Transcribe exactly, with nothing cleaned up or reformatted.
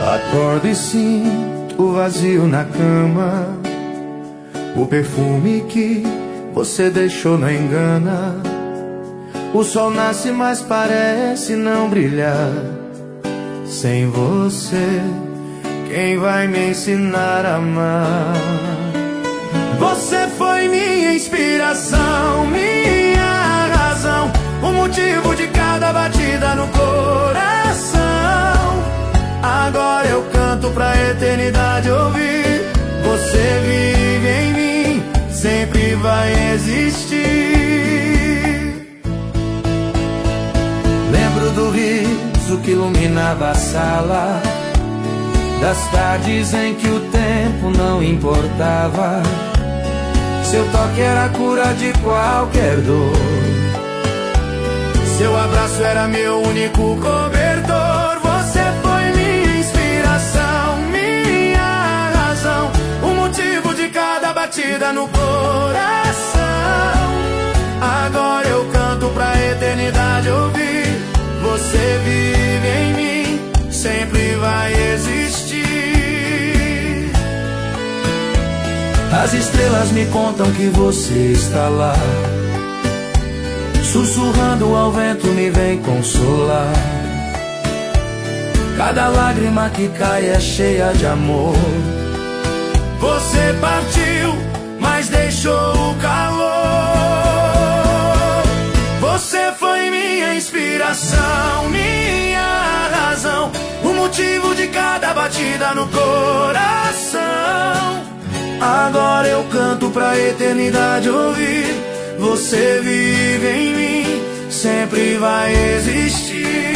Acordo e sinto o vazio na cama. O perfume que você deixou não engana. O sol nasce, mas parece não brilhar. Sem você, quem vai me ensinar a amar? Você foi minha inspiração, minha razão, o motivo de cada batida no coração. Agora eu canto pra eternidade ouvir. Você vive em mim, sempre vai existir. Lembro do riso que iluminava a sala, das tardes em que o tempo não importava. Seu toque era a cura de qualquer dor. Seu abraço era meu único cobertor. Você foi minha inspiração, minha razão, o motivo de cada batida no coração. Agora eu canto pra eternidade ouvir. Você vive em mim, sempre vai existir. As estrelas me contam que você está lá, sussurrando ao vento me vem consolar. Cada lágrima que cai é cheia de amor. Você partiu, mas deixou o calor. Você foi minha inspiração, minha razão, o motivo de cada batida no coração. Agora eu canto pra eternidade ouvir. Você vive em mim, sempre vai existir.